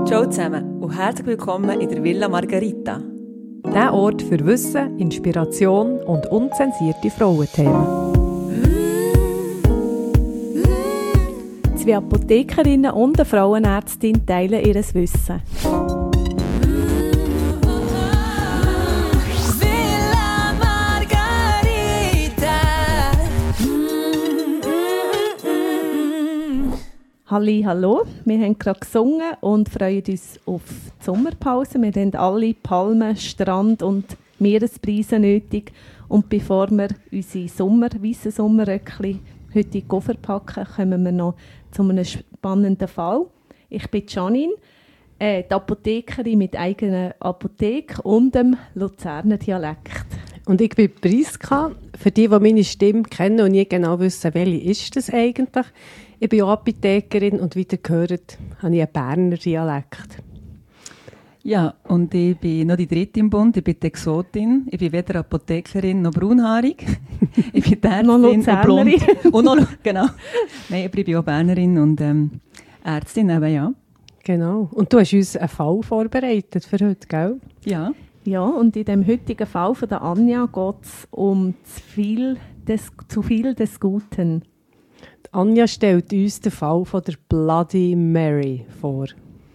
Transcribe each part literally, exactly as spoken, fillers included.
Ciao zusammen und herzlich willkommen in der Villa Margherita. Der Ort für Wissen, Inspiration und unzensierte Frauenthemen. Zwei Apothekerinnen und eine Frauenärztin teilen ihr Wissen. Villa Margherita. Halli, hallo. Wir haben gerade gesungen und freuen uns auf die Sommerpause. Wir haben alle Palmen, Strand und Meeresbrise nötig. Und bevor wir unsere Sommer, weissen Sommerröckchen heute in den Koffer packen, kommen wir noch zu einem spannenden Fall. Ich bin Janine, äh, die Apothekerin mit eigener Apotheke und dem Luzerner Dialekt. Und ich bin Priska. Für die, die meine Stimme kennen und nie genau wissen, welche ist das eigentlich. Ich bin auch Apothekerin und wie ihr gehört, habe ich einen Berner Dialekt. Ja, und ich bin noch die dritte im Bund, ich bin die Exotin. Ich bin weder Apothekerin noch braunhaarig. Ich bin die Ärztin und blond. Und noch, genau. Nein, ich bin auch Bernerin und ähm, Ärztin eben, ja. Genau. Und du hast uns einen Fall vorbereitet für heute, gell? Ja. Ja, und in dem heutigen Fall von der Anja geht es um zu viel, des, zu viel des Guten. Anja stellt uns den Fall von der Bloody Mary vor.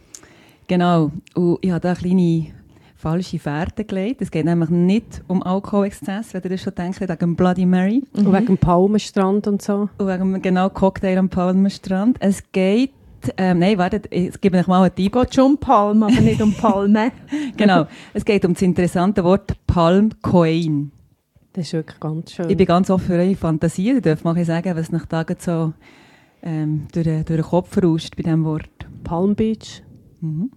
Genau. Und ich habe da eine kleine falsche Fährte gelegt. Es geht nämlich nicht um Alkoholexzess, wenn ihr das schon denkt, wegen Bloody Mary. Mhm. Und wegen dem Palmenstrand und so. Und wegen genau Cocktail am Palmenstrand. Es geht, ähm, nein, wartet, ich gebe euch mal einen Tipp. Es geht schon um Palmen, aber nicht um Palmen. Genau. Es geht um das interessante Wort Palmcoin. Das ist wirklich ganz schön. Ich bin ganz offen für eure Fantasie. Ihr dürft mal sagen, was nach Tagen so ähm, durch, durch den Kopf rauscht bei diesem Wort. Palm Beach. Mhm.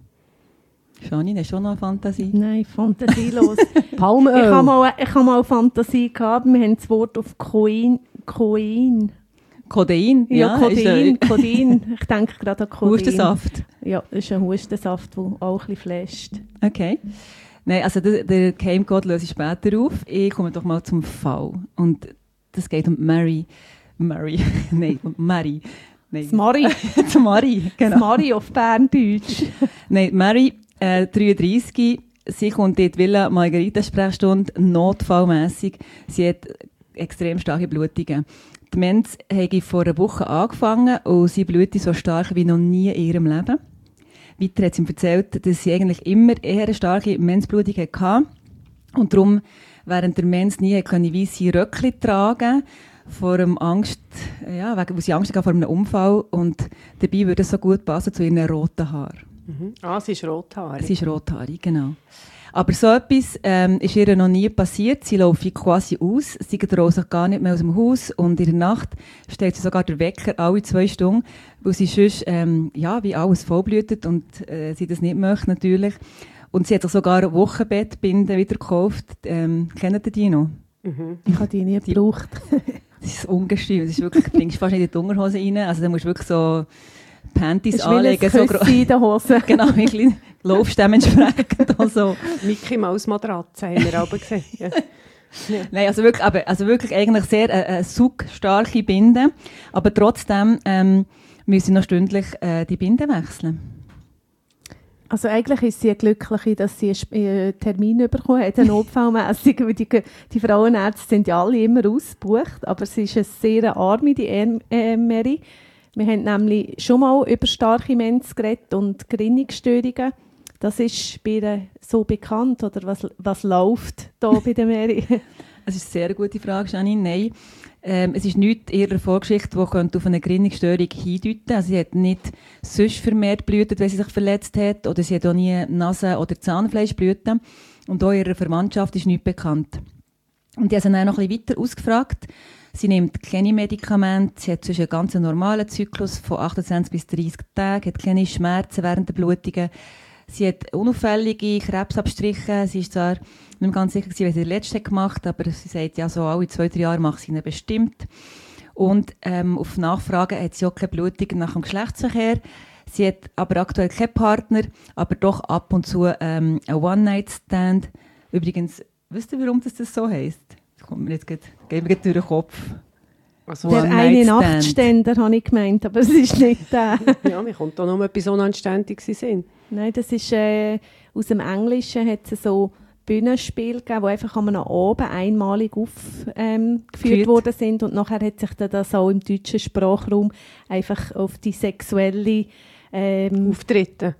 Janine, hast du schon noch eine Fantasie? Nein, fantasielos. Palmöl. Ich habe mal, ich habe mal Fantasie gehabt, wir haben das Wort auf Koin. Koin. Codein? Ja, Codein. Codein. Ich denke gerade an Codein. Hustensaft? Ja, das ist ein Hustensaft, der auch ein bisschen flasht. Okay. Nein, also der, der Geheimcode löse ich später auf. Ich komme doch mal zum Fall. Und das geht um Mary. Mary. Nein, um Mary. Nein. Das Mari. Das Mari, genau. Das Mari auf Berndeutsch. Nein, Mary, äh, dreiunddreissig, sie kommt in die Villa Margherita-Sprechstunde, notfallmässig. Sie hat extrem starke Blutungen. Die Mens habe vor einer Woche angefangen und sie blutet so stark wie noch nie in ihrem Leben. Weiter hat sie ihm erzählt, dass sie eigentlich immer eher eine starke Mensblutung hatte und darum während der Mens nie weisse Röckchen tragen vor dem Angst, ja, wegen, wo sie Angst hatte vor einem Unfall und dabei würde es so gut passen zu ihren roten Haaren. Mhm. Ah, sie ist rothaarig. Sie ist rothaarig, genau. Aber so etwas ähm, ist ihr noch nie passiert. Sie läuft quasi aus, sie traut sich gar nicht mehr aus dem Haus und in der Nacht stellt sie sogar den Wecker alle zwei Stunden, weil sie sonst, ähm, ja, wie alles vollblutet und äh, sie das nicht möchte natürlich. Und sie hat sich sogar ein Wochenbettbinden wieder gekauft. Ähm, kennt ihr die noch? Mhm. Ich habe die nie die, gebraucht. Das ist ungestüm. Das ist wirklich, du bringst fast nicht in die Unterhose rein. Also da musst du wirklich so Panties ist anlegen. So in der Hose. Genau, wirklich. Laufst dementsprechend auch so. Mickey Maus Matratze haben wir aber gesehen. Ja. Ja. Nein, also wirklich, aber, also wirklich eigentlich sehr äh, eine saugstarke Binde. Aber trotzdem ähm, müssen sie noch stündlich äh, die Binde wechseln. Also eigentlich ist sie eine Glückliche, dass sie einen Termin bekommen hat, einen notfallmässig, weil die, die Frauenärzte sind ja alle immer ausgebucht, aber sie ist eine sehr arme, die äh, Mary. Wir haben nämlich schon mal über starke Mens geredet und Gerinnungsstörungen. Das ist bei ihr so bekannt, oder was, was läuft da bei der Mary? Das ist eine sehr gute Frage, Janine. Nein, ähm, es ist nichts in ihrer Vorgeschichte, die auf eine Gerinnungsstörung hindeuten könnte. Also sie hat nicht sonst vermehrt blutet, weil sie sich verletzt hat, oder sie hat auch nie Nase- oder Zahnfleischblüten. Und auch ihrer Verwandtschaft ist nichts bekannt. Und ich habe sie dann noch ein bisschen weiter ausgefragt. Sie nimmt keine Medikamente, sie hat einen ganz normalen Zyklus von achtundzwanzig bis dreißig Tagen, hat keine Schmerzen während der Blutungen. Sie hat unauffällige Krebsabstriche. Sie ist zwar nicht ganz sicher, wie sie den letzten gemacht hat, aber sie sagt, ja, so alle zwei, drei Jahre macht sie ihn bestimmt. Und ähm, auf Nachfragen hat sie auch keine Blutung nach dem Geschlechtsverkehr. Sie hat aber aktuell keinen Partner, aber doch ab und zu ähm, einen One-Night-Stand. Übrigens, wisst ihr, warum das, das so heisst? Das kommt mir jetzt, geht mir durch den Kopf. Also der eine Nachtständer habe ich gemeint, aber es ist nicht der. Ja, mir kommt da noch etwas Unanständiges in den Sinn. Nein, das ist äh, aus dem Englischen hat es so Bühnenspiele gegeben, die einfach an einem Abend einmalig aufgeführt ähm, worden sind und nachher hat sich dann das auch im deutschen Sprachraum einfach auf die sexuelle ähm, Auftritte.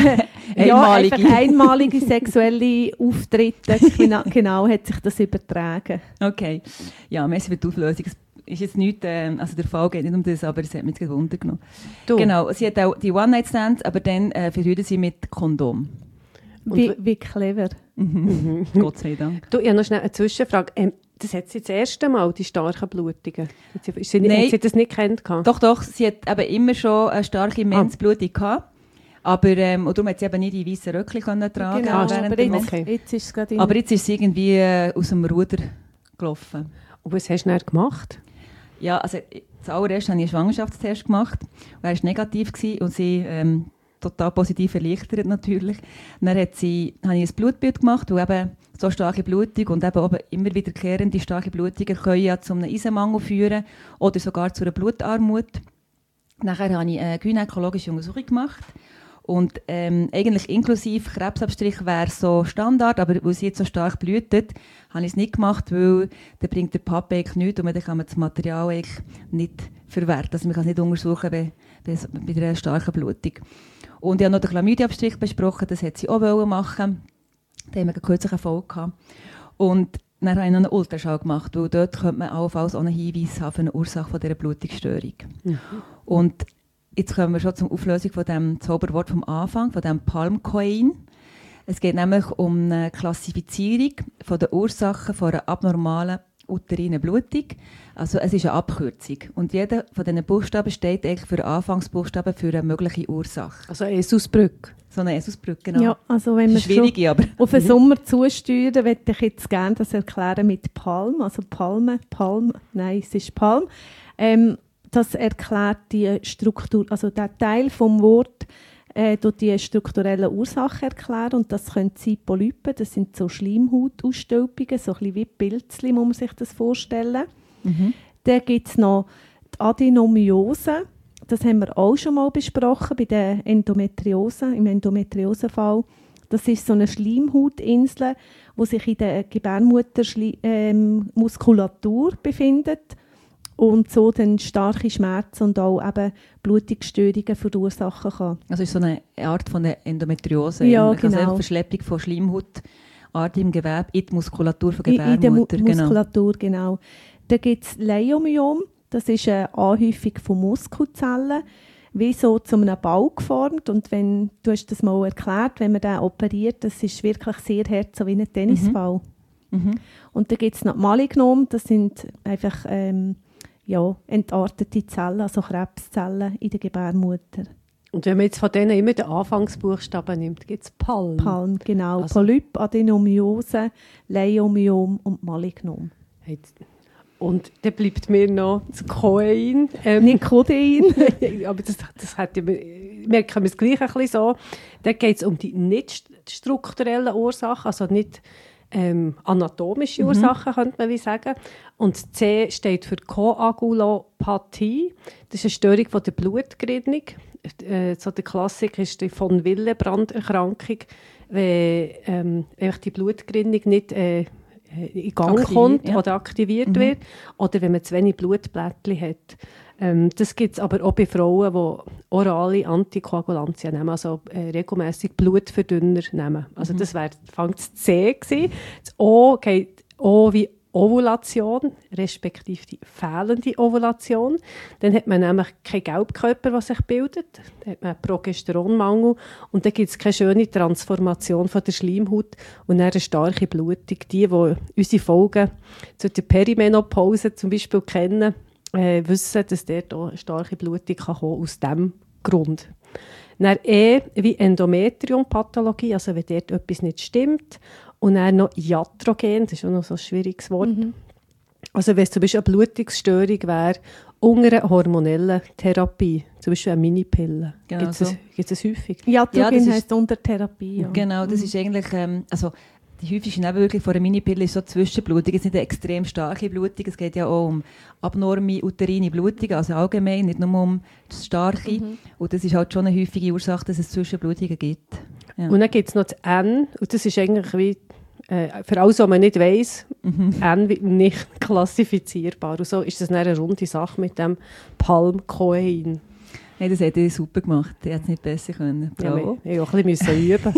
ja, einfach einmalige sexuelle Auftritte, genau, genau hat sich das übertragen. Okay, ja, merci für die Auflösung. Es ist jetzt nicht, äh, also der Fall geht nicht um das, aber es hat mich jetzt gewundert genommen. Du. Genau, sie hat auch die One-Night-Stands, aber dann äh, verhüten sie mit Kondom. Wie, wie clever. Mhm. Gott sei Dank. Du, ich habe noch schnell eine Zwischenfrage. Ähm, das hat sie das erste Mal, die starken Blutungen? Hat sie, sie, Nein, hat sie das nicht gekannt? Doch, doch, sie hat eben immer schon eine starke Mensblutung ah. gehabt. Aber ähm, und darum hat sie eben nicht die weißen Röckchen tragen können. Genau, aber jetzt, okay. jetzt ist es gerade Aber jetzt ist sie irgendwie äh, aus dem Ruder gelaufen. Und was hast du dann gemacht? Ja, also zuallererst habe ich einen Schwangerschaftstest gemacht. Er war negativ gewesen und sie ähm, total positiv erleichtert natürlich. Dann hat sie, habe ich ein Blutbild gemacht, wo eben so starke Blutung und eben auch immer wiederkehrende starke Blutungen können ja zu einem Eisenmangel führen oder sogar zu einer Blutarmut. Nachher habe ich eine gynäkologische Untersuchung gemacht. Und ähm, eigentlich inklusive Krebsabstrich wäre so Standard, aber weil sie jetzt so stark blutet, habe ich es nicht gemacht, weil dann bringt der Pappe eigentlich nichts und dann kann man das Material eigentlich nicht verwerten. Also man kann es nicht untersuchen bei, bei, bei einer starken Blutung. Und ich habe noch den Chlamydia-Abstrich besprochen, das hätte sie auch machen. Da haben wir kürzlich eine Folge gehabt. Und dann habe ich noch einen Ultraschall gemacht, weil dort könnte man allenfalls auch einen Hinweis haben für eine Ursache von dieser Blutungsstörung. Mhm. Und jetzt kommen wir schon zur Auflösung von dem Zauberwort vom Anfang, von dem Palmkoin. Es geht nämlich um eine Klassifizierung von der Ursachen von einer abnormalen uterinen Blutung. Also es ist eine Abkürzung. Und jeder von diesen Buchstaben steht eigentlich für den Anfangsbuchstaben für eine mögliche Ursache. Also eine Esusbrücke. So eine Esusbrücke, genau. Ja, also wenn wir schwierig, aber auf den Sommer zusteuern, möchte ich jetzt gerne das erklären mit Palm. Also Palme, Palm, nein, es ist Palm. Ähm, das erklärt die Struktur, also der Teil vom Wort, äh, die strukturellen Ursachen erklären. Und das können sein Polypen, das sind so Schleimhautausstülpungen, so ein bisschen wie Pilzchen, muss man sich das vorstellen. Mhm. Dann gibt es noch die Adenomyose. Das haben wir auch schon mal besprochen bei der Endometriose, im Endometriosefall. Das ist so eine Schleimhautinsel, die sich in der Gebärmuttermuskulatur ähm, befindet und so dann starke Schmerzen und auch eben Blutungsstörungen verursachen kann. Also ist so eine Art von der Endometriose, ja, also genau. eine Verschleppung von schleimhautartigem Gewebe in die Muskulatur von Gebärmutter. In, in der Mu- Muskulatur, genau. genau. Dann gibt es Leiomyom, das ist eine Anhäufung von Muskelzellen, wie so zu einem Ball geformt. Und wenn, du hast das mal erklärt, wenn man den operiert, das ist wirklich sehr hart, so wie ein Tennisball. Mhm. Mhm. Und dann gibt es noch Malignom, das sind einfach ähm, ja, entartete Zellen, also Krebszellen in der Gebärmutter. Und wenn man jetzt von denen immer den Anfangsbuchstaben nimmt, gibt es Palm. Palm, genau. Also, Polyp, Adenomyose, Leiomyom und Malignom. Und dann bleibt mir noch das Koin. Ähm, Nicht Codein. aber das, das hat ja, merken wir es gleich ein bisschen so. Da geht es um die nicht strukturellen Ursachen, also nicht ähm, anatomische mhm. Ursachen, könnte man wie sagen. Und C steht für Koagulopathie. Das ist eine Störung von der Blutgerinnung. Äh, so der Klassiker ist die von Willebrand-Erkrankung, wenn ähm, die Blutgerinnung nicht äh, in Gang aktiviert, kommt ja. oder aktiviert mhm. wird, oder wenn man zu wenig Blutblättchen hat. Ähm, das gibt es aber auch bei Frauen, die orale Antikoagulantien nehmen, also äh, regelmässig Blutverdünner nehmen. Also mhm. das wäre das C gewesen. Das O geht O wie Ovulation, respektive die fehlende Ovulation. Dann hat man nämlich keinen Gelbkörper, der sich bildet. Dann hat man einen Progesteronmangel. Und dann gibt es keine schöne Transformation von der Schleimhaut und dann eine starke Blutung. Die, die unsere Folgen zu der Perimenopause zum Beispiel kennen, äh, wissen, dass dort auch eine starke Blutung kann kommen aus diesem Grund. Dann E wie Endometrium-Pathologie, also wenn dort etwas nicht stimmt. Und dann noch Iatrogen, das ist auch noch so ein schwieriges Wort. Mhm. Also wenn es zum Beispiel eine Blutungsstörung wäre, unter einer hormonellen Therapie, zum Beispiel eine Minipille. Genau, gibt es so. häufig? Iatrogen ja, heisst unter Therapie. Ja. Genau, das mhm. ist eigentlich, ähm, also die häufigste Nebenwirkung von einer Minipille ist so Zwischenblutung. Es ist nicht eine extrem starke Blutung, es geht ja auch um abnorme uterine Blutung, also allgemein, nicht nur um das Starke. Mhm. Und das ist halt schon eine häufige Ursache, dass es Zwischenblutungen gibt. Ja. Und dann gibt es noch das N, und das ist eigentlich wie, äh, für alles, was man nicht weiss, mhm. N wird nicht klassifizierbar. Und so ist das eine runde Sache mit dem Palmkokain. Hey, das hat ihr super gemacht, die hätte es nicht besser können. Bravo. Ja, wir, ich auch ein bisschen üben.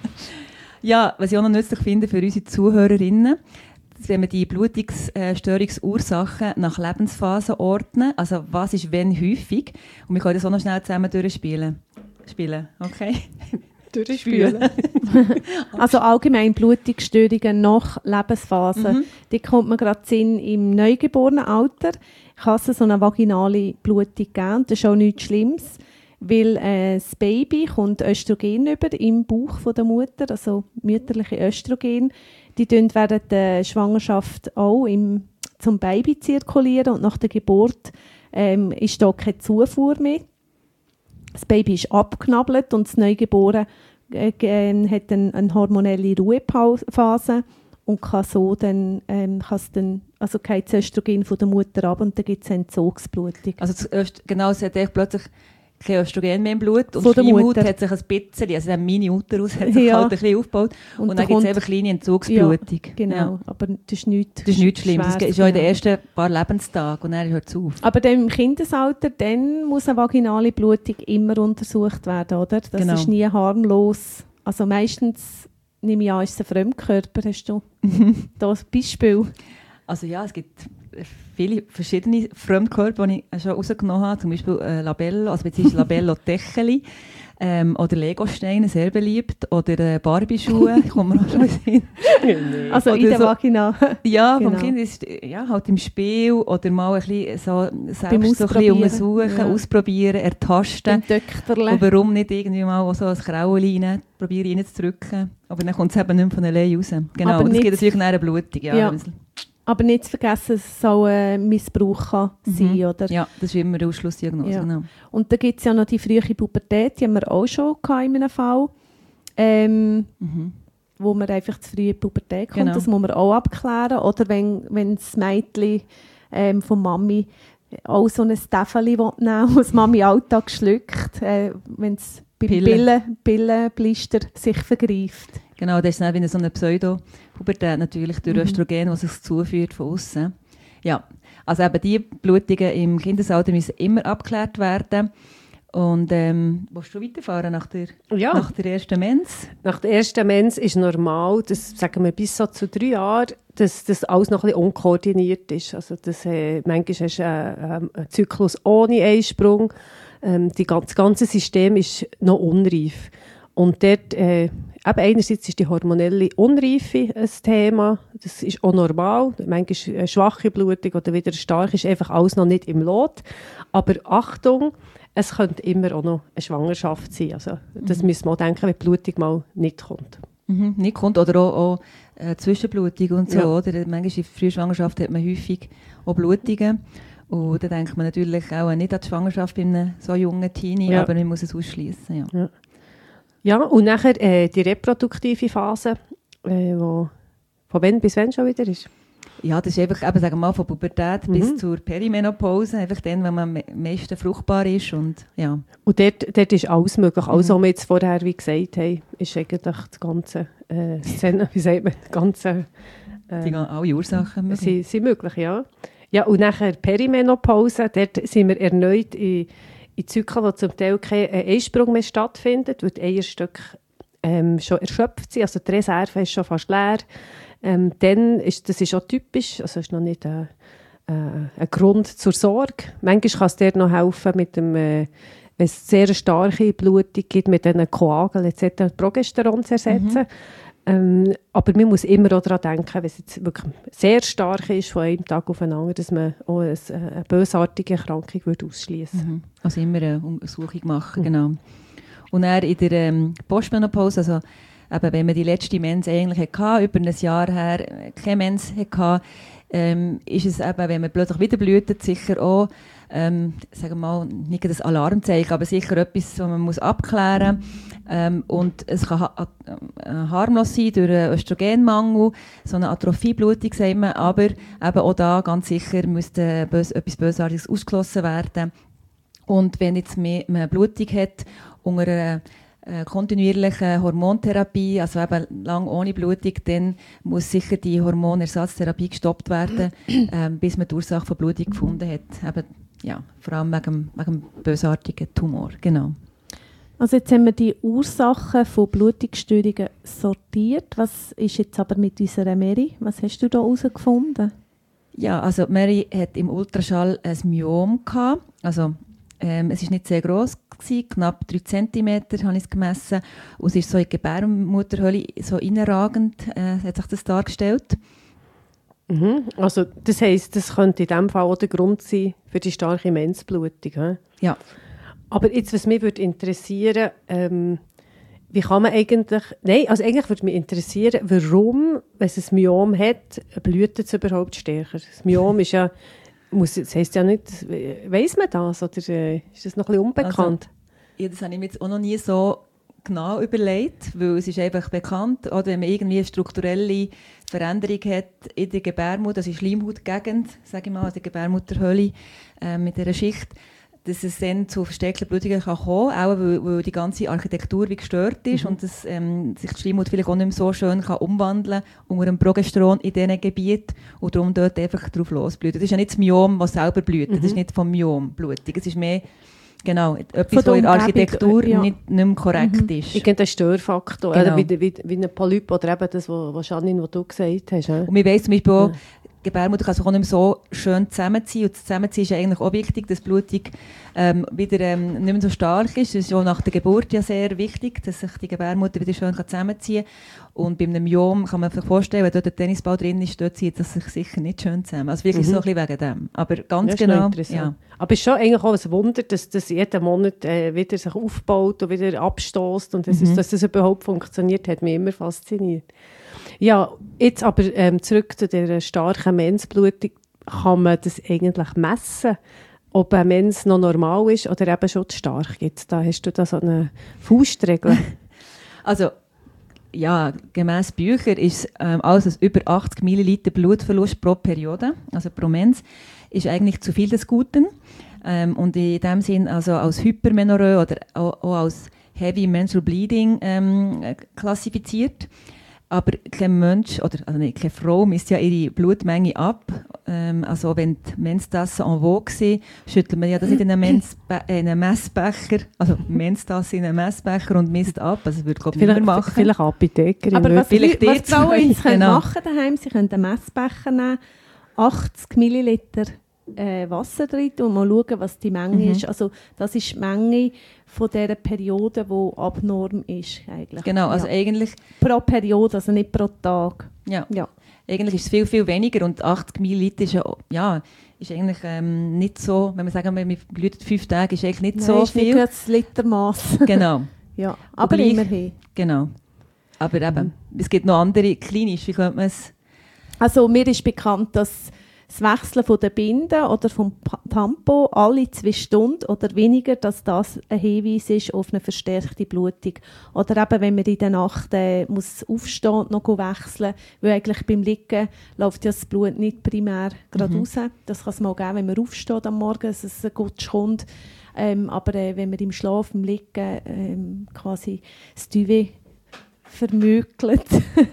Ja, was ich auch noch nützlich finde für unsere Zuhörerinnen, wenn wir die Blutungsstörungsursachen nach Lebensphasen ordnen, also was ist wenn häufig, und wir können das auch noch schnell zusammen durchspielen. Spielen, okay? Durchspielen. Also allgemein Blutungsstörungen nach Lebensphase. Mhm. Die kommt mir gerade Sinn im Neugeborenenalter. Kann es so eine vaginale Blutung geben. Das ist auch nichts Schlimmes. Weil äh, das Baby kommt Östrogen über im Bauch von der Mutter, also mütterliche Östrogen. Die zirkulieren während der Schwangerschaft auch im, zum Baby zirkulieren und nach der Geburt ähm, ist da keine Zufuhr mehr. Das Baby ist abgenabelt und das Neugeborene äh, äh, hat eine, eine hormonelle Ruhephase und kann so dann, ähm, dann also geht das Östrogen von der Mutter ab und dann gibt es eine Entzugsblutung. Also das Öst- genau, es hat plötzlich kein Östrogen mehr im Blut und die Schleimhaut hat sich ein bisschen, also der Mini-Uterus hat sich ja. halt ein bisschen aufgebaut und, und dann gibt es einfach kleine Entzugsblutung. Ja, genau, ja. Aber das ist nichts, das ist nichts Schlimmes, das ist ja in den ersten paar Lebenstagen und dann hört es auf. Aber dann im Kindesalter, dann muss eine vaginale Blutung immer untersucht werden, oder? Das genau. ist nie harmlos. Also meistens, nehme ich an, ist es ein Fremdkörper. Hast du da ein Beispiel? Also ja, es gibt viele verschiedene Fremdkörper, die ich schon rausgenommen habe, zum Beispiel äh, Labello, also beziehungsweise Labello-Techeli ähm, oder Legosteine, sehr beliebt, oder äh, Barbie-Schuhe, kommen wir auch schon hin. Also oder in der so, Vagina. Ja, genau. Vom Kind ist ja, halt im Spiel oder mal ein bisschen so selbst so ein bisschen untersuchen, ja. ausprobieren, ertasten. Und warum nicht irgendwie mal so ein Krauli rein, probieren reinzudrücken. Aber dann kommt es eben nicht mehr von alleine raus. Genau, aber das gibt natürlich eine Blutung. Ja, ja. Aber nicht zu vergessen, dass es auch ein Missbrauch kann mhm. sein, oder? Ja, das ist immer eine Ausschlussdiagnose. Ja. Genau. Und da gibt es ja noch die frühe Pubertät, die haben wir auch schon in einem Fall, ähm, mhm. wo man einfach zu früh in die Pubertät kommt. Genau. Das muss man auch abklären. Oder wenn, wenn das Mädchen ähm, von Mami auch so ein Steffeli nehmen will, das Mami Alltag schluckt, äh, wenn es beim Pillen, Pillenblister sich vergreift. Genau, das ist dann wie so eine Pseudo-Pubertät natürlich durch mhm. Östrogen, das sich zuführt von außen. Ja, also eben die Blutungen im Kindesalter müssen immer abgeklärt werden. Und ähm, willst du weiterfahren nach der, ja. nach der ersten Mens? Nach der ersten Mens ist normal, dass, sagen wir, bis so zu drei Jahren, dass das alles noch ein bisschen unkoordiniert ist. Also das, äh, manchmal hast du einen, einen Zyklus ohne Eisprung. Ähm, die, das ganze System ist noch unreif. Und dort, äh, eben einerseits ist die hormonelle Unreife ein Thema, das ist auch normal, manchmal eine schwache Blutung oder wieder stark, ist einfach alles noch nicht im Lot. Aber Achtung, es könnte immer auch noch eine Schwangerschaft sein. Also, das mhm. müssen wir auch denken, wenn die Blutung mal nicht kommt. Mhm, nicht kommt oder auch, auch äh, Zwischenblutung und so. Ja. Oder? Manchmal in der Frühschwangerschaft hat man häufig auch Blutungen. Und da denkt man natürlich auch nicht an die Schwangerschaft bei einem so jungen Teenie, ja. aber man muss es ausschließen. Ja. Ja. Ja, und nachher äh, die reproduktive Phase, äh, wo von wann bis wann schon wieder ist? Ja, das ist einfach, eben, sagen wir mal, von Pubertät mhm. bis zur Perimenopause, einfach dann, wenn man am meisten fruchtbar ist. Und, ja. und dort, dort ist alles möglich. Mhm. Alles, was wir jetzt vorher wie gesagt haben, ist eigentlich das ganze äh, Szene, wie sagt man, das ganze... Äh, die alle Ursachen möglich. Sie, sind möglich, ja. Ja, und nachher Perimenopause, dort sind wir erneut in... in Zyklen, wo zum Teil kein Eisprung mehr stattfindet, weil die Eierstöcke ähm, schon erschöpft sind, also die Reserve ist schon fast leer. Ähm, dann ist, das ist auch typisch, also ist noch nicht ein, äh, ein Grund zur Sorge. Manchmal kann es dir noch helfen, mit dem, äh, wenn es sehr starke Blutung gibt, mit diesen Koageln et cetera Progesteron zu ersetzen. Mhm. Ähm, aber man muss immer auch daran denken, wenn es jetzt wirklich sehr stark ist, von einem Tag auf den anderen, dass man auch eine, eine bösartige Erkrankung ausschließen würde. Mhm. Also immer eine Untersuchung machen, mhm. genau. Und dann in der ähm, Postmenopause, also eben, wenn man die letzte Mens eigentlich hatte, über ein Jahr her keine Mens hatte, ähm, ist es eben, wenn man plötzlich wieder blutet, sicher auch, ähm, sagen wir mal, nicht das Alarmzeichen, aber sicher etwas, was man muss abklären muss. Ähm, und es kann ha- äh, harmlos sein durch einen Östrogenmangel, so eine Atrophieblutung, sagen wir, aber eben auch da ganz sicher müsste bös- etwas Bösartiges ausgeschlossen werden. Und wenn jetzt mehr, mehr Blutung hat, unter einer äh, kontinuierlichen Hormontherapie, also eben lang ohne Blutung, dann muss sicher die Hormonersatztherapie gestoppt werden, ähm, bis man die Ursache von Blutung gefunden hat. Eben, ja, vor allem wegen, wegen dem bösartigen Tumor, genau. Also jetzt haben wir die Ursachen von Blutungsstörungen sortiert. Was ist jetzt aber mit unserer Mary? Was hast du da herausgefunden? Ja, also Mary hat im Ultraschall ein Myom gehabt. Also ähm, es ist nicht sehr gross gewesen, knapp drei Zentimeter habe ich es gemessen. Und es ist so in die Gebärmutterhöhle so innenragend, äh, hat sich das dargestellt. Mhm. Also das heisst, das könnte in diesem Fall auch der Grund sein für die starke Menzblutung. He? Ja. Aber jetzt, was mich würde interessieren, ähm, wie kann man eigentlich, nein, also eigentlich würde mich interessieren, warum, wenn es ein Myom hat, blutet es überhaupt stärker? Das Myom ist ja, muss, das heisst ja nicht, weiss man das, oder äh, ist das noch ein bisschen unbekannt? Also, ja, das habe ich mir jetzt auch noch nie so genau überlegt, weil es ist einfach bekannt, oder wenn man irgendwie eine strukturelle Veränderung hat in der Gebärmutter, also in der Schleimhautgegend, sage ich mal, in der Gebärmutterhöhle äh, mit dieser Schicht, dass es dann zu verstärkten Blutungen kann kommen kann, auch weil, weil die ganze Architektur wie gestört ist mhm. und dass ähm, sich die Schleimhaut vielleicht auch nicht mehr so schön kann umwandeln kann unter dem Progesteron in diesen Gebieten und darum dort einfach drauf losblüht. Das ist ja nicht das Myom, das selber blüht, mhm. das ist nicht vom Myom Blutung, es ist mehr genau, etwas, was in der Architektur ja. nicht, nicht mehr korrekt mhm. ist. Irgendein Störfaktor, genau. Oder wie, wie, wie ein Polyp oder eben das, was Janine, was du gesagt hast. Ja? Und wir weiss zum Beispiel auch, ja. Die Gebärmutter kann sich auch nicht mehr so schön zusammenziehen. Und das Zusammenziehen ist eigentlich auch wichtig, dass die Blutung ähm, wieder ähm, nicht mehr so stark ist. Das ist auch nach der Geburt ja sehr wichtig, dass sich die Gebärmutter wieder schön zusammenziehen kann. Und bei einem Myom kann man sich vorstellen, wenn dort ein Tennisball drin ist, dort zieht es sich sicher nicht schön zusammen. Also wirklich mhm. so ein bisschen wegen dem. Aber ganz ja, genau. Ja. Aber es ist schon eigentlich auch ein Wunder, dass das jeden Monat äh, wieder sich aufbaut und wieder abstößt. Und das mhm. ist, dass das überhaupt funktioniert, hat mich immer fasziniert. Ja, jetzt aber ähm, zurück zu dieser starken Menzblutung. Kann man das eigentlich messen, ob ein Menz noch normal ist oder eben schon zu stark? Jetzt, da hast du da so eine Faustregel. Also, ja, gemäss Büchern ist ähm, alles über achtzig Milliliter Blutverlust pro Periode, also pro Menz, ist eigentlich zu viel des Guten. Ähm, und in dem Sinn also als Hypermenorrhoe oder auch, auch als Heavy Menstrual Bleeding ähm, klassifiziert. Aber kein Mensch, oder also nicht, keine Frau misst ja ihre Blutmenge ab. Ähm, also wenn die Menztassen en vogue sind, schüttelt man ja das nicht in einen, Menzbe- in einen Messbecher, also Menztasse in einen Messbecher und misst ab. Also das würde Gott niemand machen. Vielleicht Apothekerin. Aber was, vielleicht was Frauen jetzt genau. machen daheim, sie können einen Messbecher nehmen, achtzig Milliliter äh, Wasser drin und mal schauen, was die Menge mhm. ist. Also das ist die Menge von dieser Periode, die abnorm ist eigentlich. Genau, also ja. eigentlich... Pro Periode, also nicht pro Tag. Ja, ja. Eigentlich ist es viel, viel weniger und achtzig Milliliter ist ja, ja ist eigentlich ähm, nicht so, wenn wir sagen, wir blutet fünf Tage, ist eigentlich nicht Nein, so ist viel. Nicht das Litermaß. Genau. Ja, aber gleich, immerhin. Genau. Aber eben, mhm. es gibt noch andere, klinisch, wie könnte man es... Also mir ist bekannt, dass das Wechseln von der Binde oder vom Tampon alle zwei Stunden oder weniger, dass das ein Hinweis ist auf eine verstärkte Blutung. Oder eben, wenn man in der Nacht äh, muss aufstehen und noch wechseln, weil eigentlich beim Liegen läuft ja das Blut nicht primär gerade mhm. raus. Das kann es mal geben, wenn man aufsteht am Morgen, dass es gut kommt. Ähm, aber äh, wenn man im Schlaf, im Liegen ähm, quasi das Duvet vermögelt,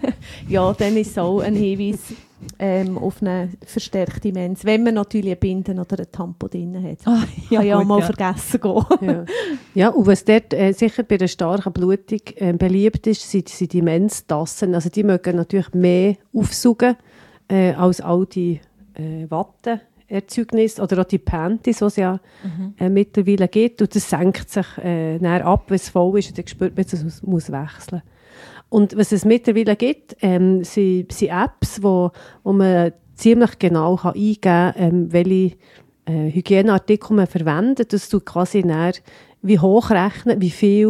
ja, dann ist es auch ein Hinweis ähm, auf eine verstärkte Menz. Wenn man natürlich eine Binde oder einen Tampon drin hat. Ah, ja, kann ja gut, auch mal ja. vergessen gehen. Ja. Ja, und was dort äh, sicher bei der starken Blutung äh, beliebt ist, sind, sind die Menztassen. Also die mögen natürlich mehr aufsaugen äh, als all die äh, Wattenerzeugnisse oder auch die Panties, die es ja mhm. äh, mittlerweile gibt. Und das senkt sich äh, näher ab, wenn es voll ist und dann spürt man, dass es muss wechseln. Und was es mittlerweile gibt, ähm, sind, sind Apps, wo, wo man ziemlich genau kann eingeben kann, ähm, welche äh, Hygieneartikel man verwendet. Das tut quasi näher wie hochrechnen, wie viel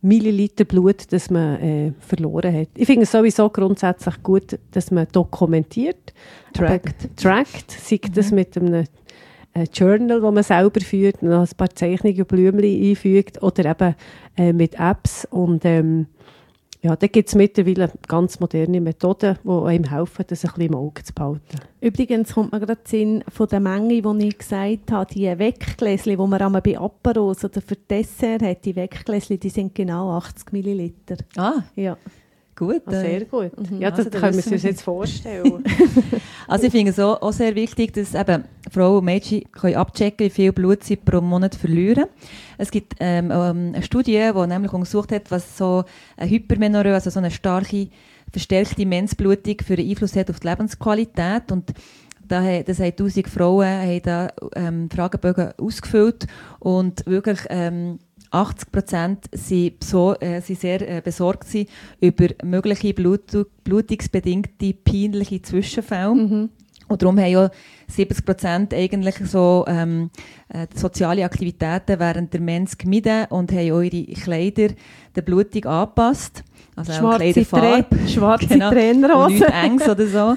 Milliliter Blut, das man äh, verloren hat. Ich finde es sowieso grundsätzlich gut, dass man dokumentiert. Trackt. Trackt, sei Mhm. das mit einem äh, Journal, das man selber führt, noch ein paar Zeichnungen und Blümchen einfügt oder eben äh, mit Apps. Und ähm, ja, da gibt es mittlerweile ganz moderne Methoden, die einem helfen, das ein bisschen im Auge zu behalten. Übrigens kommt mir gerade der Sinn von der Menge, die ich gesagt habe, die Weggläschen, die man einmal bei Aperos oder für Dessert hat, die Weggläschen, die sind genau achtzig Milliliter. Ah, Ja. gut. Ah, sehr äh, gut. Mhm. Ja, das Also, da können wir wissen uns wir jetzt vorstellen. Also ich finde es auch, auch sehr wichtig, dass eben Frauen und Mädchen können abchecken, wie viel Blut sie pro Monat verlieren. Es gibt ähm, ähm, eine Studie, die nämlich untersucht hat, was so eine Hypermenorrhoe, also so eine starke, verstärkte Mensblutung für einen Einfluss hat auf die Lebensqualität. Und da, he- das haben tausend Frauen haben da, ähm, Fragebögen ausgefüllt und wirklich ähm, achtzig Prozent sind, beso- äh, sind sehr äh, besorgt sind über mögliche Blut- blutungsbedingte peinliche Zwischenfälle. Mhm. Und darum haben ja siebzig Prozent eigentlich so ähm, äh, soziale Aktivitäten während der Mens gemieden und haben auch ihre Kleider der Blutung angepasst. Also auch Schwarze, Kleiderfarbe. Trä- schwarze Genau. Und Tränenrose. nichts Enges oder so.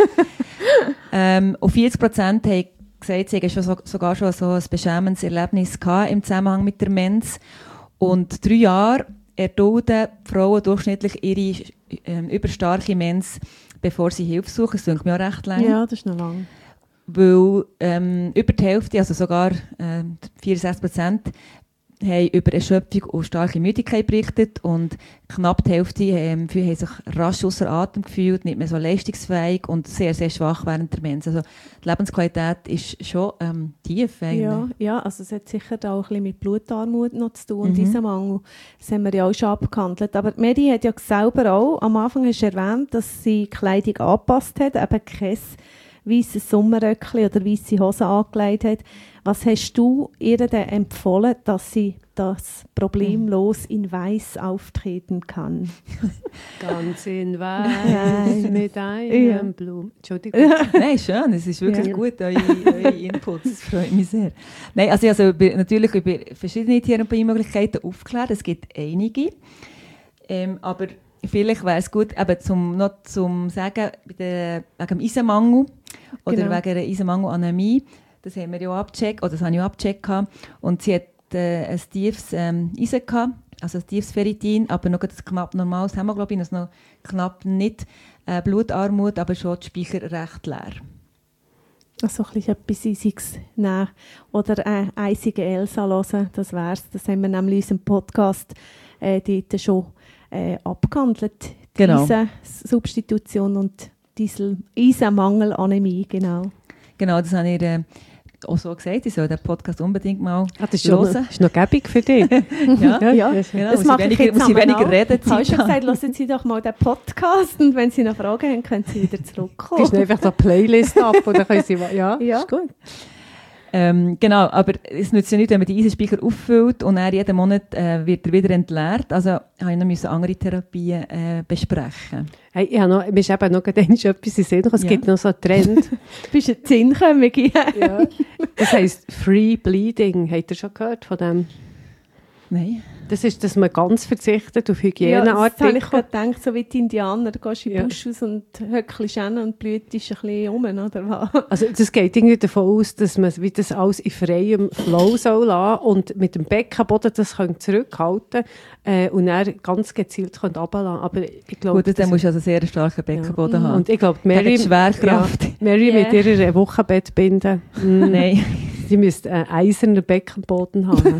ähm, und vierzig Prozent haben gesagt, sie haben schon so, sogar schon so ein beschämendes Erlebnis gehabt im Zusammenhang mit der Mens. Und drei Jahre erdulden Frauen durchschnittlich ihre ähm, überstarke Mens, bevor sie Hilfe suchen. Das klingt mir auch recht lang. Ja, das ist noch lang. Weil ähm, über die Hälfte, also sogar ähm, vierundsechzig Prozent, haben über Erschöpfung und starke Müdigkeit berichtet und knapp die Hälfte ähm, haben sich rasch außer Atem gefühlt, nicht mehr so leistungsfähig und sehr, sehr schwach während der Mens. Also die Lebensqualität ist schon ähm, tief eigentlich. Ja, ja, also es hat sicher da auch ein bisschen mit Blutarmut noch zu tun und Mhm. diesem Mangel. Das haben wir ja auch schon abgehandelt. Aber Medi hat ja selber auch, am Anfang hast du erwähnt, dass sie die Kleidung angepasst hat, eben kein weisses Sommerröckchen oder weisse Hosen angelegt hat. Was hast du ihr denn empfohlen, dass sie das problemlos in Weiß auftreten kann? Ganz in Weiß mit einem Ja. Blumen. Entschuldigung. Nein, schön, es ist wirklich Ja. gut, eure, eure Inputs, das freut mich sehr. Nein, also, also über, natürlich über verschiedene Therapiemöglichkeiten aufklären, es gibt einige, ähm, aber vielleicht wäre es gut, eben zum, noch zum sagen, bei der, wegen dem Eisenmangel oder Genau. wegen einer Eisenmangelanämie, das haben wir ja auch abgecheckt, oder das habe ich auch abgecheckt gehabt, und sie hat äh, ein tiefes ähm, Eisen gehabt, also ein tiefes Ferritin, aber noch ein knapp normales Hämoglobin, also noch knapp nicht äh, Blutarmut, aber schon die Speicher recht leer. Also ein bisschen etwas Eisiges nehmen oder äh, eisige Elsa hören, das wär's. Das haben wir nämlich in unserem Podcast äh, dort schon äh, abgehandelt. Genau. Eisensubstitution und Diesel Eisenmangelanämie, genau. Genau, das habe ich äh, auch so gesagt, ich soll den Podcast unbedingt mal Ah, das ist, schon, hören. ist noch gäbig für dich. Ja, Ja, genau, das muss mache ich ich weniger, jetzt muss ich einmal weniger auch. reden. Ich habe schon gesagt, hören Sie doch mal den Podcast und wenn Sie noch Fragen haben, können Sie wieder Du zurückkommen. gibst einfach so eine Playlist ab und dann können sie... Ja, Ja. ist gut. Ähm, genau, aber es nützt ja nicht, wenn man die Eisenspeicher auffüllt und dann jeden Monat äh, wird er wieder entleert. Also habe ich noch müssen andere Therapien äh, besprechen. Hey, ich habe noch, mir ist eben noch gerade etwas in den Sinn gekommen. Es Ja. gibt noch so einen Trend. Du bist eine Zinnkömmige. Ja. Das heisst Free Bleeding. Habt ihr schon gehört von dem? Nein. Das ist, dass man ganz verzichtet auf Ja, das habe ich Hygieneartikel. gerade gedacht, so wie die Indianer. Du gehst in den Ja. Busch raus und höckelst hin und blütest ein bisschen um, oder was? Also das geht irgendwie davon aus, dass man wie das alles in freiem Flow soll lassen und mit dem Beckenboden das können zurückhalten äh, und dann ganz gezielt können runterlassen. Aber ich glaube, Gut, dann musst du also sehr einen starken Beckenboden ja. haben. Und ich glaube, Gegen Mary, die Schwerkraft. Ja, Mary Yeah. mit ihrer Wochenbettbinde, mm, Nein, sie müsste einen eisernen Beckenboden haben.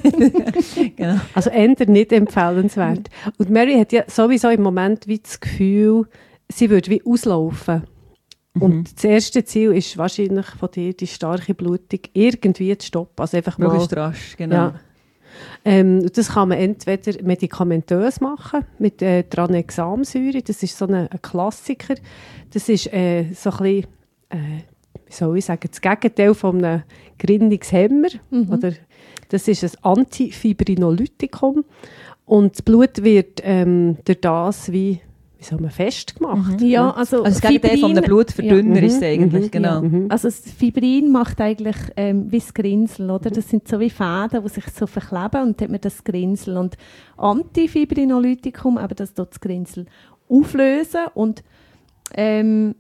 genau. Also eher nicht empfehlenswert. Und Mary hat ja sowieso im Moment wie das Gefühl, sie würde wie auslaufen. Und das erste Ziel ist wahrscheinlich von dir, die starke Blutung irgendwie zu stoppen. Also einfach mal, Möglichst rasch, genau. ja. Ähm, das kann man entweder medikamentös machen, mit äh, Tranexamsäure. Das ist so ein, ein Klassiker. Das ist äh, so ein bisschen, äh, wie soll ich sagen, das Gegenteil von einem Gründungshemmer. Mhm. Oder das ist ein Antifibrinolytikum. Und das Blut wird ähm, durch das wie, wie wie soll man festgemacht? Mhm. Ja, also, also das Gegenteil von einem Blutverdünner ja. ist es eigentlich, Mhm. genau. Ja. Also das Fibrin macht eigentlich ähm, wie das Grinsel, oder? Das sind so wie Fäden, die sich so verkleben und dann hat man das Grinsel. Und Antifibrinolytikum, aber das tut das Grinsel auflösen und ähm,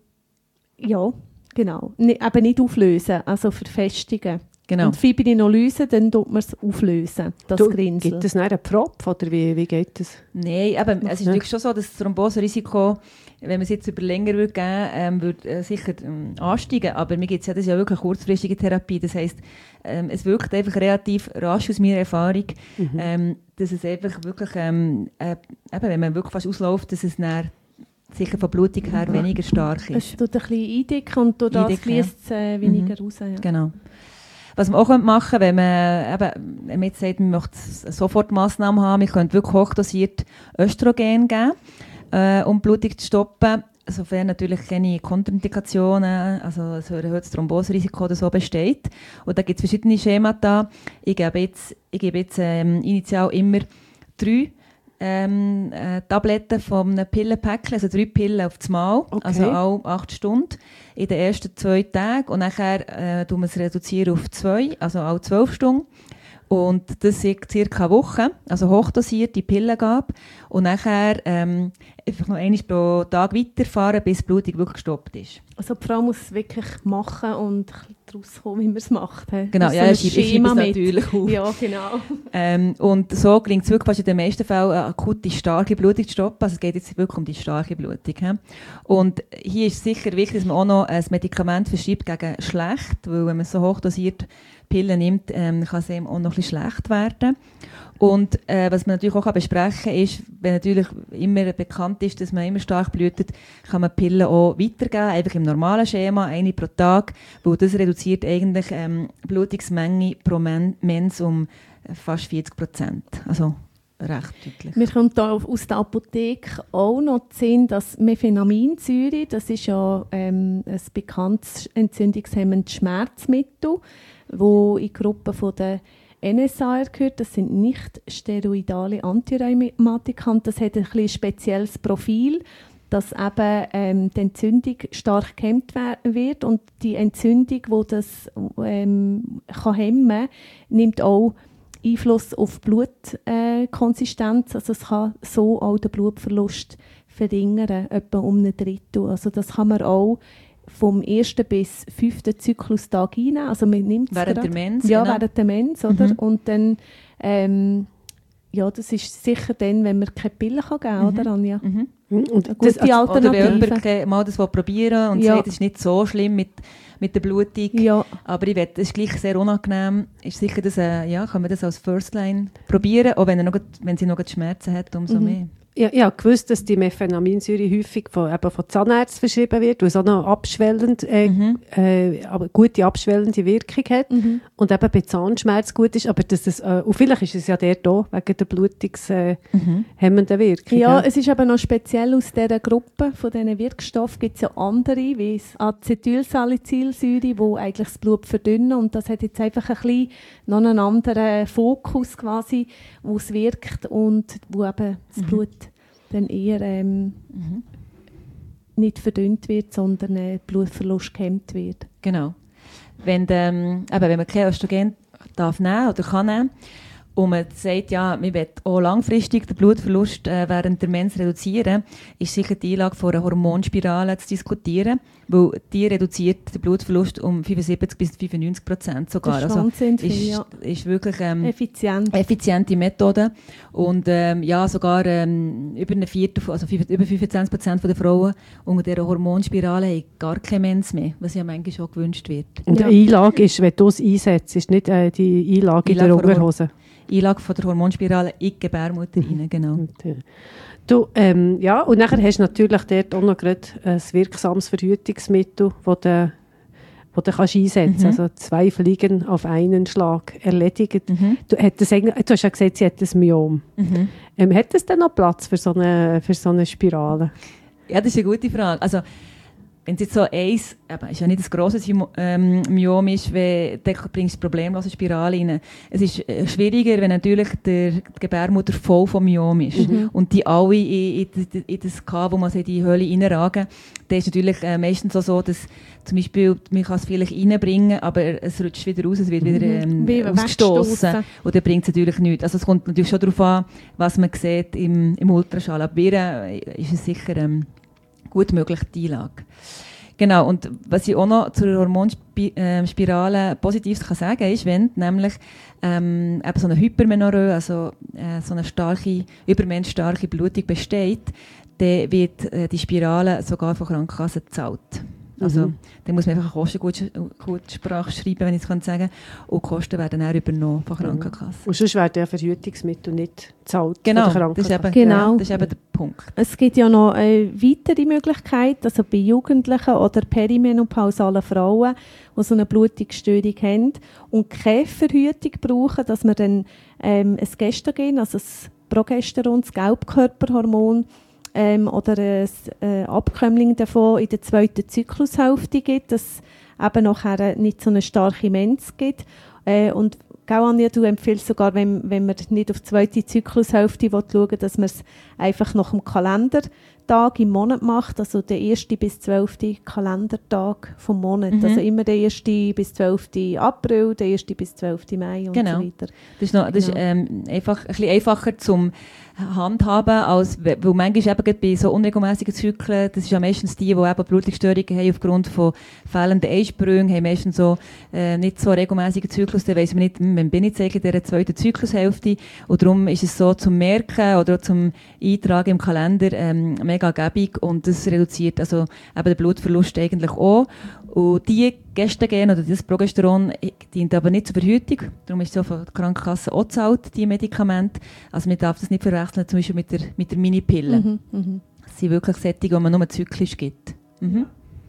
ja, genau, N- aber nicht auflösen, also verfestigen. Genau. Und Fibrinolyse, dann tut man es auflösen, das Du, Grinsel. gibt es einen Propf oder wie, wie geht das? Nein, aber es ist Ja. wirklich schon so, dass das Thromboserisiko, wenn man es jetzt über länger würde geben, ähm, würde äh, sicher ähm, ansteigen. Aber mir gibt es ja, das ist ja wirklich eine kurzfristige Therapie. Das heisst, ähm, es wirkt einfach relativ rasch aus meiner Erfahrung, Mhm. ähm, dass es einfach wirklich, ähm, äh, eben, wenn man wirklich fast ausläuft, dass es dann sicher von Blutung her weniger stark Es ist. tut ein bisschen eindicken und durch das Eindicken, fließt es äh, weniger Mhm. raus. Ja. Genau. Was man auch machen könnte, wenn man, eben, wenn man jetzt sagt, man möchte sofort Massnahmen haben, man könnte wirklich hochdosiert Östrogen geben, äh, um die Blutung zu stoppen, sofern natürlich keine Kontraindikationen, also ein erhöhtes Thromboserisiko oder so besteht. Und da gibt es verschiedene Schemata. Ich gebe jetzt, ich gebe jetzt ähm, initial immer drei ähm, äh, Tabletten von einem Pillenpäckchen, also drei Pillen auf das Mal, Okay. also alle acht Stunden in den ersten zwei Tagen und nachher äh, tun wir es reduzieren auf zwei, also alle zwölf Stunden. Und das ist circa eine Woche, also hochdosiert die Pillengabe. Und nachher ähm, einfach noch einmal pro Tag weiterfahren, bis die Blutung wirklich gestoppt ist. Also die Frau muss es wirklich machen und daraus kommen, wie man es macht. he. Genau, Das ist ja, so ein ich schreibe- ich schreibe Schema es mit. natürlich auf. Ja, genau. Ähm, und so gelingt es wirklich fast in den meisten Fällen, eine akute, starke Blutung zu stoppen. Also es geht jetzt wirklich um die starke Blutung. He? Und hier ist sicher wichtig, dass man auch noch ein Medikament verschreibt gegen schlecht, weil wenn man so hochdosiert Pillen nimmt, ähm, kann es eben auch noch ein bisschen schlecht werden. Und äh, was man natürlich auch besprechen kann, ist, wenn natürlich immer bekannt ist, dass man immer stark blutet, kann man Pillen auch weitergeben, einfach im normalen Schema, eine pro Tag, weil das reduziert eigentlich ähm, Blutungsmenge pro Men- Mens um fast vierzig Prozent. Also recht deutlich. Mir kommt da aus der Apotheke auch noch zu Sinn, dass Mefenaminsäure, das ist ja ähm, ein bekanntes entzündungshemmendes Schmerzmittel, wo in Gruppen von der N S A R gehört. Das sind nicht steroidale Antirheumatika und das hat ein bisschen spezielles Profil, dass eben ähm, die Entzündung stark gehemmt wer- wird und die Entzündung, die das ähm, kann hemmen, nimmt auch Einfluss auf die Blutkonsistenz. Äh, also es kann so auch den Blutverlust verringern, etwa um ein Drittel. Also das kann man auch vom ersten bis fünften Zyklustag einnehmen. Also man nimmt es Während grad- der Mens, Ja, genau. während der Mens, oder? Mhm. Und dann, ähm, ja, das ist sicher dann, wenn man keine Pille kann geben kann, Mhm. oder Anja? Mhm. Und Eine gute das, also, Oder wenn Alternative. jemand ke- mal das probieren und Ja. sagt, es ist nicht so schlimm mit, mit der Blutung, Ja, aber ich will, es ist gleich sehr unangenehm, ist sicher, dass, äh, ja, kann man das als First Line probieren, auch wenn, er noch, grad- wenn sie noch grad Schmerzen hat, umso Mhm. mehr. Ja, ich habe gewusst, dass die Mefenaminsäure häufig von, eben von Zahnärzten verschrieben wird, weil es auch noch abschwellend, äh, Mhm. äh, aber gute abschwellende Wirkung hat mhm. und eben bei Zahnschmerz gut ist, aber dass es, äh, und vielleicht ist es ja der da wegen der blutungshemmenden äh, Mhm. Wirkung. Ja, gell? es ist aber noch speziell aus dieser Gruppe von diesen Wirkstoffen gibt es ja andere, wie das Acetylsalicylsäure, die eigentlich das Blut verdünnen und das hat jetzt einfach ein bisschen noch einen anderen Fokus quasi, wo es wirkt und wo eben das Mhm. Blut dann eher ähm, Mhm. nicht verdünnt wird, sondern äh, Blutverlust gehemmt wird. Genau. Wenn, ähm, eben, wenn man kein Östrogen darf nehmen oder kann nehmen und man sagt, ja, man will auch langfristig den Blutverlust äh, während der Mens reduzieren, ist sicher die Einlage von einer Hormonspirale zu diskutieren, weil die reduziert den Blutverlust um fünfundsiebzig bis fünfundneunzig Prozent sogar. Das ist Also wahnsinnig viel, ist, ja. ist wirklich ähm, Effizient. effiziente Methode und ähm, ja, sogar ähm, über ein Viertel, von- also fünf- über fünfundzwanzig Prozent der Frauen unter dieser Hormonspirale haben gar keine Mens mehr, was ja manchmal schon gewünscht wird. Und Ja. die Einlage ist, wenn du es einsetzt, ist nicht äh, die Einlage in der Einlage von der Unterhose. Einlage von der Hormonspirale in die Gebärmutter rein, genau. Und, äh, Du, ähm, ja, und nachher hast du natürlich dort auch noch gerade ein wirksames Verhütungsmittel, das du, wo du kannst einsetzen kannst. Mhm. Also zwei Fliegen auf einen Schlag erledigt. Mhm. Du, hat das eigentlich, du hast ja gesagt, sie hat ein Myom. Mhm. Ähm, hat es denn noch Platz für so eine, für so eine Spirale? Ja, das ist eine gute Frage. Also, wenn es jetzt so eins, eben, ist ja nicht ein grosses ähm, Myom ist, wenn, dann bringst du problemlose Spirale rein. Es ist äh, schwieriger, wenn natürlich der, die Gebärmutter voll vom Myom ist mhm. und die alle in, in, in das K, wo man sie in die Höhle reinragen. Dann ist es natürlich äh, meistens auch so, dass zum Beispiel, man kann es vielleicht reinbringen, aber es rutscht wieder raus, es wird wieder ähm, ausgestoßen. Und dann bringt es natürlich nichts. Also es kommt natürlich schon darauf an, was man sieht im, im Ultraschall. Aber bei ihr äh, ist es sicher ähm, gut möglich, die Einlage. Genau, und was ich auch noch zur Hormonspirale Positives kann sagen ist, wenn nämlich ähm, eben so eine Hypermenorrhoe, also äh, so eine starke, übermenschstarke Blutung besteht, dann wird äh, die Spirale sogar von Krankenkassen gezahlt. Also, mhm. dann muss man einfach eine Kostengutsprache schreiben, wenn ich es sagen kann. Und die Kosten werden dann übernommen von Krankenkassen. Mhm. Und sonst werden ja Verhütungsmittel nicht gezahlt genau, von der Krankenkasse. Das ist eben, genau, das ist eben der Punkt. Es gibt ja noch eine weitere Möglichkeit, also bei Jugendlichen oder perimenopausalen Frauen, die so eine Blutungsstörung haben und keine Verhütung brauchen, dass man dann ähm, ein Gestagen, also das Progesteron, das Gelbkörperhormon, Ähm, oder ein äh, Abkömmling davon in der zweiten Zyklushälfte gibt, dass es eben nachher nicht so eine starke Mens gibt. Äh, und gell, Anja, du empfiehlst sogar, wenn, wenn man nicht auf die zweite Zyklushälfte schauen will, dass man es einfach nach dem Kalendertag im Monat macht, also der erste bis zwölfte Kalendertag vom Monat. Mhm. Also immer der erste bis zwölfte April, der erste bis zwölfte Mai und genau. so weiter. Das ist, noch, das genau. ist ähm, einfach, ein bisschen einfacher zum handhaben, als, weil manchmal eben bei so unregelmäßigen Zyklen, das ist ja meistens die, die eben Blutungsstörungen haben aufgrund von fehlenden Einsprüngen, haben meistens so äh, nicht so regelmäßigen Zyklus, dann weiss man nicht, wann bin ich jetzt in dieser zweiten Zyklushälfte, und darum ist es so zum Merken oder zum Eintragen im Kalender ähm, mega gäbig, und das reduziert also eben den Blutverlust eigentlich auch. Und die Gestagen oder das Progesteron dient aber nicht zur Verhütung, darum ist es so von der Krankenkasse auch gezahlt, die Medikamente. Also man darf das nicht verwechseln, zum Beispiel mit der, mit der Minipille. Mhm, mh. Das sind wirklich Sättige, die man nur zyklisch gibt. Mhm.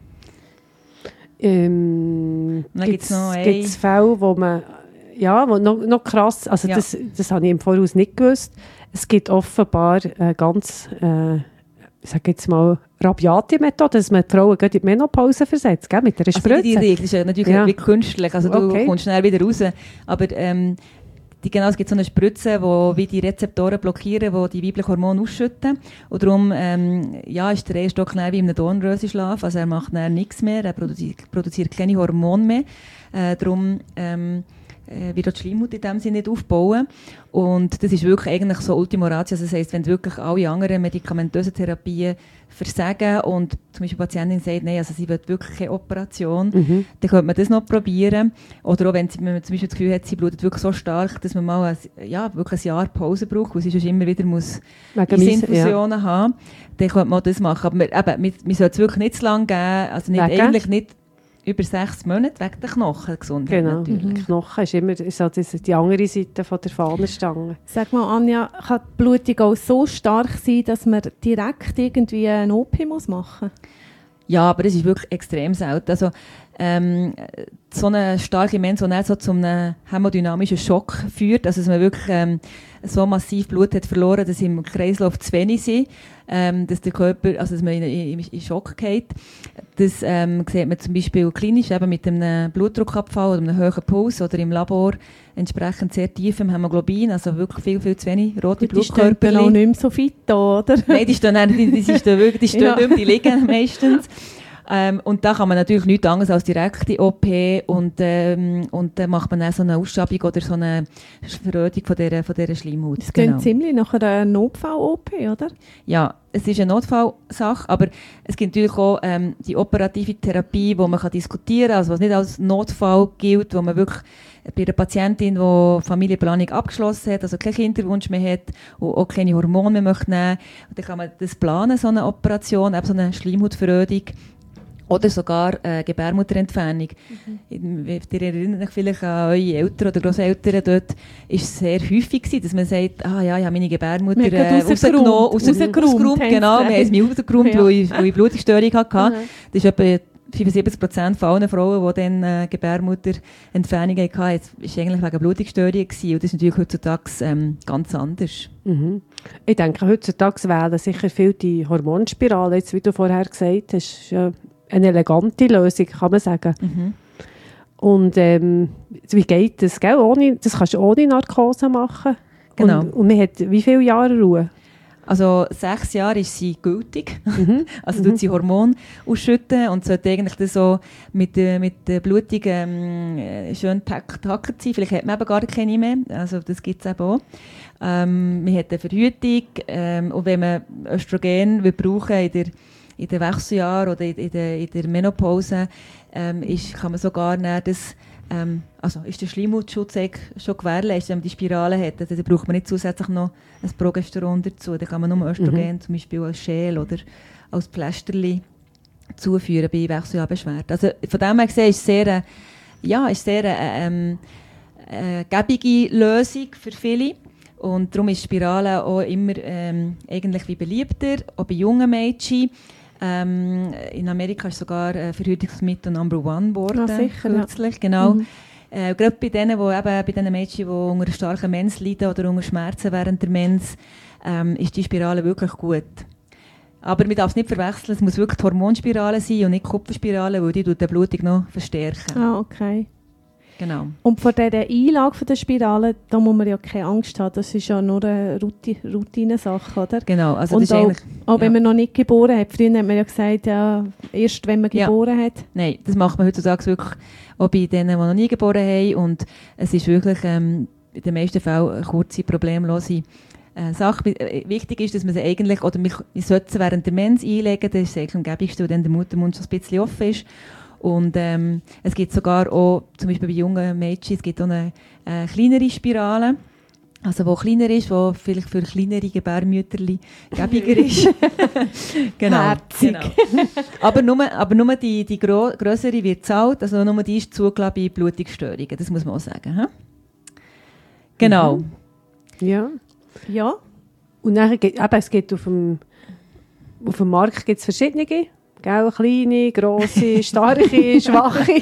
Ähm, gibt es Fälle, wo man, ja, wo noch, noch krass, also ja. das, das habe ich im Voraus nicht gewusst, es gibt offenbar äh, ganz, äh, ich sage jetzt mal, rabiate Methode, dass man die Frauen in die Menopause versetzt, gell, mit einer Spritze. Also die Regel ist ja natürlich ja. wie künstlich, also du okay. kommst schnell wieder raus, aber ähm, die, genau, es gibt so eine Spritze, die wie die Rezeptoren blockieren, die die weiblichen Hormone ausschütten, und darum ähm, ja, ist der erste schnell wie in einem Dornröschenschlaf, also er macht dann nichts mehr, er produziert, produziert keine Hormone mehr, äh, darum ähm, äh, wird die Schleimhaut in dem Sinne nicht aufbauen. Und das ist wirklich eigentlich so Ultima Ratio. Also das heisst, wenn wirklich alle anderen medikamentösen Therapien versagen und zum Beispiel die Patientin sagt, nein, also sie will wirklich keine Operation, mhm. dann könnte man das noch probieren. Oder auch wenn, sie, wenn man zum Beispiel das Gefühl hat, sie blutet wirklich so stark, dass man mal ein, ja, wirklich ein Jahr Pause braucht, weil sie sonst immer wieder muss Infusionen ja. haben, dann könnte man das machen. Aber man, eben, man, man sollte es wirklich nicht zu lange geben, also nicht, eigentlich nicht über sechs Monate wegen der Knochengesundheit. Genau, natürlich. Mhm. Knochen ist immer so die andere Seite von der Fahnenstange. Sag mal, Anja, kann die Blutung auch so stark sein, dass man direkt irgendwie eine O P muss machen muss? Ja, aber das ist wirklich extrem selten. Also, ähm, so eine starke Mens, die nicht so zu einem hämodynamischen Schock führt, also dass man wirklich ähm, so massiv Blut hat verloren, dass im Kreislauf zu wenig sind, ähm, dass der Körper, also dass man in, in, in Schock geht. Das ähm, sieht man zum Beispiel klinisch eben mit einem Blutdruckabfall oder einem hohen Puls oder im Labor entsprechend sehr tiefem Hämoglobin, also wirklich viel, viel zu wenig rote Blutkörper. Die stehen auch nicht mehr so fit da, oder? Nein, die stehen, die, die, die stehen wirklich, die stehen ja. nicht mehr, die liegen meistens. Ähm, und da kann man natürlich nichts anderes als direkte O P, und, ähm, und dann macht man auch so eine Ausschabung oder so eine Verrötung von dieser, von dieser Schleimhaut. Das klingt genau. ziemlich nach einer Notfall-O P, oder? Ja, es ist eine Notfallsache, aber es gibt natürlich auch ähm, die operative Therapie, wo man kann diskutieren kann, also was nicht als Notfall gilt, wo man wirklich bei einer Patientin, die Familienplanung abgeschlossen hat, also keinen Kinderwunsch mehr hat und auch keine Hormone mehr möchte nehmen, und dann kann man das planen, so eine Operation, eben so eine Schleimhautverrötung. Oder sogar äh, Gebärmutterentfernung. Mhm. Ihr erinnert euch vielleicht an eure Eltern oder Grosseltern. Dort war es sehr häufig gewesen, dass man sagt, ah ja, ich habe meine Gebärmutter äh, rausgenommen, rausgeräumt, genau, wir haben es mir rausgeräumt, ja. weil ich, weil ich Blutungsstörung hatte. Mhm. Das ist etwa fünfundsiebzig Prozent von allen Frauen, die dann äh, Gebärmutterentfernung hatten, war eigentlich wegen Blutungsstörungen gewesen. Und das ist natürlich heutzutage ähm, ganz anders. Mhm. Ich denke, heutzutage wählen sicher viel die Hormonspirale, jetzt, wie du vorher gesagt hast, ja, eine elegante Lösung, kann man sagen. Mhm. Und ähm, wie geht das? Gell? Ohne, das kannst du ohne Narkose machen. Genau. Und, und man hat wie viele Jahre Ruhe? Also sechs Jahre ist sie gültig. Mhm. Also Mhm. tut sie Hormone ausschütten und sollte eigentlich das so mit, äh, mit der Blutung ähm, äh, schön gehackt sein. Vielleicht hat man eben gar keine mehr. Also das gibt es eben auch. Ähm, man hat eine Verhütung ähm, und wenn man Östrogen will brauchen in der in den Wechseljahren oder in, in, der, in der Menopause, ähm, ist, kann man sogar das, ähm, also ist der Schleimhautschutz schon gewährleistet, wenn man die Spirale hat. Also, da braucht man nicht zusätzlich noch ein Progesteron dazu. Da kann man nur Östrogen, mhm. zum Beispiel als Schäl oder als Pflästerli zuführen bei Wechseljahrbeschwerden. Also von dem her gesehen ist es sehr, äh, ja, ist sehr äh, ähm, äh, gäbige Lösung für viele. Und darum ist Spirale auch immer ähm, eigentlich wie beliebter, auch bei jungen Mädchen. Ähm, in Amerika ist sogar äh, Verhütungsmittel Number One geworden, ja, sicher, kürzlich, ja. genau. Mhm. Äh, gerade bei denen, wo eben, bei den Mädchen, die unter starken Mens leiden oder unter Schmerzen während der Mens, ähm, ist die Spirale wirklich gut. Aber man darf es nicht verwechseln, es muss wirklich die Hormonspirale sein und nicht die Kupferspirale, weil die tut die Blutung noch verstärken. Ah, okay. Genau. Und vor dieser Einlage der Spirale, da muss man ja keine Angst haben. Das ist ja nur eine Routine, Routine-Sache, oder? Genau, also und das ist auch, eigentlich, auch wenn ja. man noch nicht geboren hat. Früher hat man ja gesagt, ja, erst wenn man Ja. geboren hat. Nein, das macht man heutzutage wirklich auch bei denen, die noch nie geboren haben. Und es ist wirklich ähm, in den meisten Fällen eine kurze, problemlose äh, Sache. Äh, wichtig ist, dass man sie eigentlich, oder wir sollten sie während der Mens einlegen. Das ist eigentlich am gäbigsten, weil dann der Muttermund schon ein bisschen offen ist. Und ähm, es gibt sogar auch, zum Beispiel bei jungen Mädchen, es gibt auch eine äh, kleinere Spirale, also die kleiner ist, die vielleicht für kleinere Gebärmütterli gäbiger ist. Genau, Herzig. genau. Aber nur, aber nur die, die gro- grössere wird gezahlt, also nur die ist zugelassen bei Blutungsstörungen, das muss man auch sagen. He? Genau. Mhm. Ja. Ja. Und dann geht, eben, es gibt auf dem, auf dem Markt gibt es verschiedene. Gell? Kleine, grosse, starke, schwache.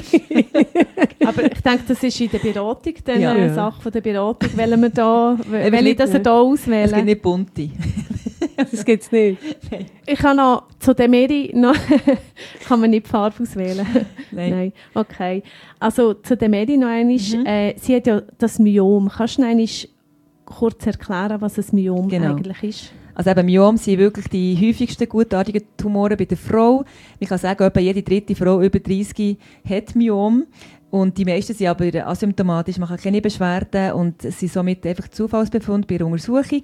Aber ich denke, das ist in der Beratung dann Ja. eine Ja. Sache von der Beratung. Wollen wir da, Eben will ich nicht, das ne? da auswählen? Es gibt nicht bunte. Das gibt es nicht. Ich kann noch zu der Medi noch kann man nicht die Farbe auswählen. Nein. Nein. Okay. Also zu der Medi noch einmal. Mhm. Äh, sie hat ja das Myom. Kannst du noch einmal kurz erklären, was ein Myom Genau. eigentlich ist? Also eben Myom sind wirklich die häufigsten gutartigen Tumore bei der Frau. Ich kann sagen, etwa jede dritte Frau über dreißig hat Myom. Und die meisten sind aber asymptomatisch, machen keine Beschwerden und sind somit einfach Zufallsbefund bei der Untersuchung.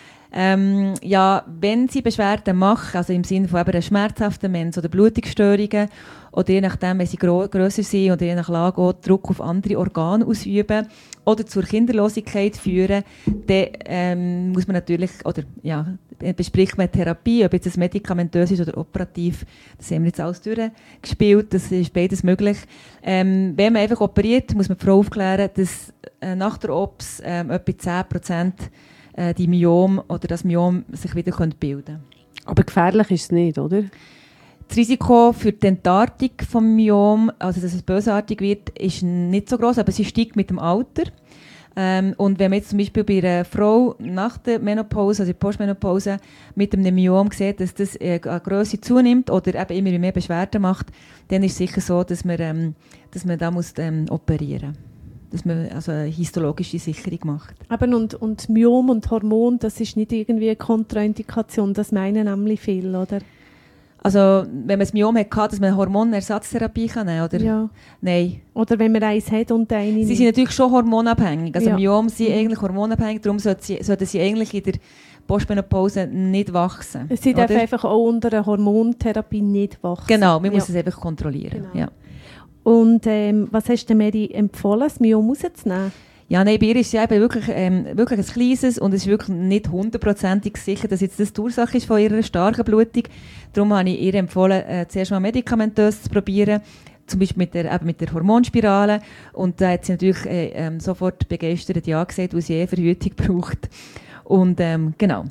Ähm, ja, wenn sie Beschwerden machen, also im Sinne von eben einer schmerzhaften Mens oder Blutungsstörungen, oder je nachdem, wenn sie gro- grösser sind oder je nach Lage auch Druck auf andere Organe ausüben oder zur Kinderlosigkeit führen, dann ähm, muss man natürlich, oder ja, bespricht man Therapie, ob jetzt es medikamentös ist oder operativ. Das haben wir jetzt alles durchgespielt, das ist beides möglich. Ähm, wenn man einfach operiert, muss man die Frau aufklären, dass äh, nach der O P S ähm, etwa zehn Prozent äh, die Myom oder das Myom sich wieder bilden können. Aber gefährlich ist es nicht, oder? Das Risiko für die Entartung des Myom, also dass es bösartig wird, ist nicht so groß, aber sie steigt mit dem Alter. Ähm, und wenn man jetzt zum Beispiel bei einer Frau nach der Menopause, also der Postmenopause, mit einem Myom sieht, dass das äh, an Grösse zunimmt oder eben immer mehr Beschwerden macht, dann ist es sicher so, dass man, ähm, dass man da muss, ähm, operieren muss. Dass man also eine histologische Sicherung macht. Aber und, und Myom und Hormon, das ist nicht irgendwie eine Kontraindikation, das meinen nämlich viele, oder? Also wenn man das Myom hat, dass man Hormonersatztherapie kann nehmen, oder? Ja. Nein. Oder wenn man eins hat und eine Sie nicht. sind natürlich schon hormonabhängig. Also Ja. Myom sind Mhm. eigentlich hormonabhängig, darum sollten sie, sollten sie eigentlich in der Postmenopause nicht wachsen. Sie oder? dürfen einfach auch unter einer Hormontherapie nicht wachsen. Genau, man Ja. muss es einfach kontrollieren. Genau. Ja. Und ähm, was hast du Mary empfohlen, das Myom rauszunehmen? Ja, nein, bei ihr ist es ja eben wirklich, ähm, wirklich ein kleines und es ist wirklich nicht hundertprozentig sicher, dass jetzt das die Ursache ist von ihrer starken Blutung. Darum habe ich ihr empfohlen, äh, zuerst mal medikamentös zu probieren, zum Beispiel mit der, eben mit der Hormonspirale. Und da hat sie natürlich äh, ähm, sofort begeistert Ja gesagt, weil sie eh Verhütung braucht. Und ähm, genau.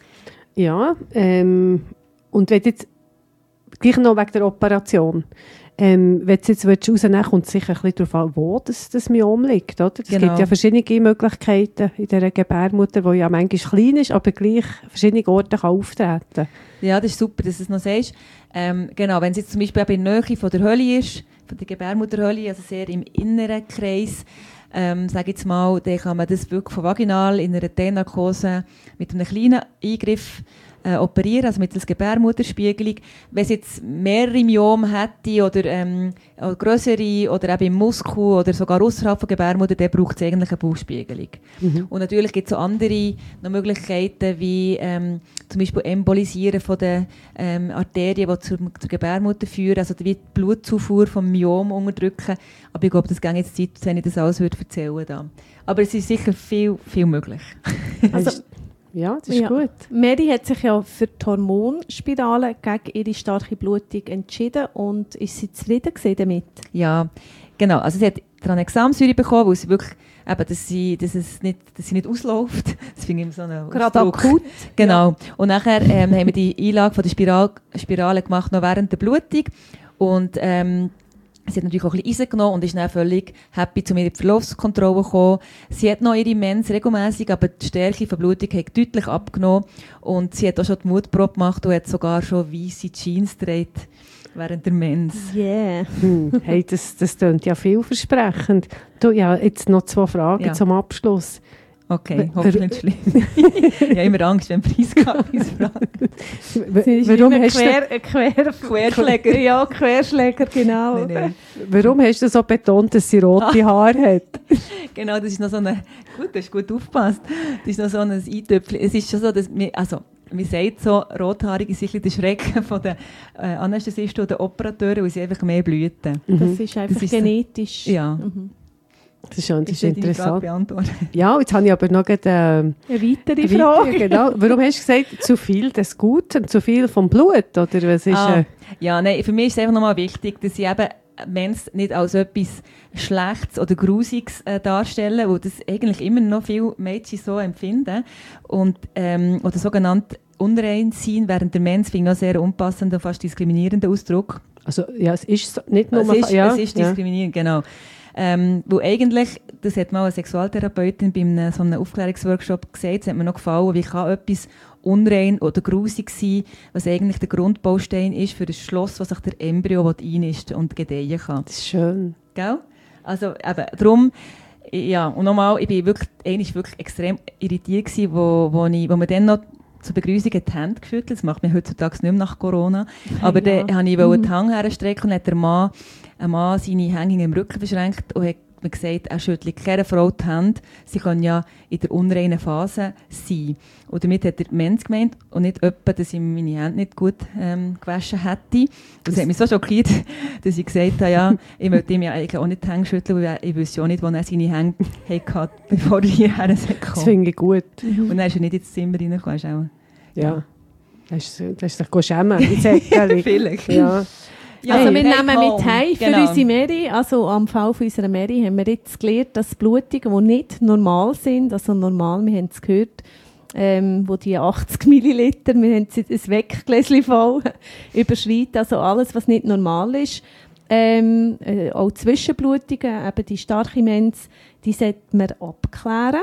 Ja, ähm, und wenn jetzt, gleich noch wegen der Operation, Ähm, wenn du jetzt rausnehmen willst, kommt es sicher ein bisschen darauf an, wo das, das Myom liegt. Oder? Es Genau. gibt ja verschiedene Möglichkeiten in dieser Gebärmutter, die ja manchmal klein ist, aber gleich verschiedene Orte kann auftreten kann. Ja, das ist super, dass du es noch sagst. Ähm, genau, wenn es jetzt zum Beispiel in der Nähe von der Hölle ist, von der Gebärmutterhölle, also sehr im inneren Kreis, ähm, sage ich jetzt mal, dann kann man das wirklich von vaginal in einer T-Narkose mit einem kleinen Eingriff äh, operieren, also mit einer Gebärmutterspiegelung. Wenn es jetzt mehrere Myome hätte oder ähm, grössere oder eben im Muskel oder sogar außerhalb von Gebärmutter, dann braucht es eigentlich eine Bauchspiegelung. Mhm. Und natürlich gibt es auch andere noch Möglichkeiten, wie ähm, zum Beispiel Embolisieren von den ähm, Arterien, die zur, zur Gebärmutter führen, also wie die Blutzufuhr vom Myom unterdrücken. Aber ich glaube, das geht jetzt Zeit, wenn ich das alles würde erzählen da. Aber es ist sicher viel, viel möglich. Also, ja, das ist ja. gut. Mary hat sich ja für die Hormonspirale gegen ihre starke Blutung entschieden und ist sie zufrieden damit? Ja, genau. Also sie hat Tranexamsäure bekommen, weil sie wirklich, eben, dass, sie, dass, es nicht, dass sie nicht ausläuft. Das finde ich so einen Gerade Ausdruck. akut. Genau. Ja. Und nachher ähm, haben wir die Einlage von der Spiral, Spirale gemacht, noch während der Blutung. Und ähm, sie hat natürlich auch ein bisschen Eisen genommen und ist dann völlig happy zu mir in die Verlaufskontrolle gekommen. Sie hat noch ihre Mens regelmässig, aber die Stärke der Blutung hat deutlich abgenommen. Und sie hat auch schon die Mutprobe gemacht und hat sogar schon weisse Jeans getragen während der Mens. Yeah. Hm. Hey, das, das klingt ja vielversprechend. Du, ja, jetzt noch zwei Fragen ja. zum Abschluss. Okay, hoffentlich nicht schlimm. Ich habe immer Angst, wenn Preisgabe fragen. Warum hast quer, du... Quer, Querschläger. Ja, Querschläger, genau. Nein, nein. Warum hast du so betont, dass sie rote Haare hat? Genau, das ist noch so eine... Gut, du hast gut aufgepasst. Das ist noch so ein Eintöpfchen. Es ist schon so, dass... Wir, also, man sagt so, Rothaarige sind ein bisschen der Schrecken von den äh, Anästhesisten oder Operatoren, weil sie einfach mehr blüten. Mhm. Das ist einfach das ist So, genetisch. ja. Mhm. Das ist, schon, das ist, ist interessant. Ja, jetzt habe ich aber noch eine, äh, eine weitere Frage. Genau. Warum hast du gesagt, zu viel des Guten, zu viel vom Blut? Oder was ist, ah, äh, ja, nein, für mich ist es einfach nochmal wichtig, dass ich eben Mens nicht als etwas Schlechtes oder Grusiges äh, darstellen, wo das eigentlich immer noch viele Mädchen so empfinden. Und, ähm, oder sogenannt unrein sein während der Mens finde ich auch sehr unpassend und fast diskriminierender Ausdruck. Also ja, es ist so, nicht nur... Es ist, ja, es ist diskriminierend, ja. Genau. Ähm, wo eigentlich, das hat mal eine Sexualtherapeutin bei einem, so einem Aufklärungsworkshop gesagt, das hat mir noch gefallen, wie kann etwas unrein oder grusig sein, was eigentlich der Grundbaustein ist für ein Schloss, was sich der Embryo einnisten und gedeihen kann. Das ist schön. Gell? Also eben, darum, ja, und nochmal, ich bin wirklich, eigentlich wirklich extrem irritiert gewesen, wo, wo, ich, wo wir dann noch zur Begrüßung die Hände geschüttelt. Das macht man heutzutage nicht mehr nach Corona. Aber ja. Dann wollte ich mhm. die Hänge herstrecken und hat der Mann, ein Mann seine Hänge im Rücken verschränkt und hat mir gesagt, er schüttelt keiner Frau die Hände. Sie kann ja in der unreinen Phase sein. Und damit hat er Mens gemeint und nicht jemand, dass ich meine Hände nicht gut ähm, gewaschen hätte. Das hat mich so schockiert, dass ich gesagt habe, ja, ich möchte ihm ja eigentlich auch nicht die Hände schütteln, weil ich wüsste auch nicht, wo er seine Hände hatte, bevor er hierher kam. Das finde ich gut. Und dann ist er nicht ins Zimmer reingekommen. Ja. ja. Das ist dich schämen. Vielleicht. Ja. Ja, also wir nehmen home. mit heim für genau. unsere Mary, also am Fall von unserer Mary haben wir jetzt gelernt, dass Blutungen, die nicht normal sind, also normal, wir haben es gehört, ähm, wo die achtzig Milliliter, wir haben ein Weggläschen voll, überschreiten, also alles, was nicht normal ist. Ähm, äh, auch Zwischenblutungen, eben die starke Mens, die sollte man abklären.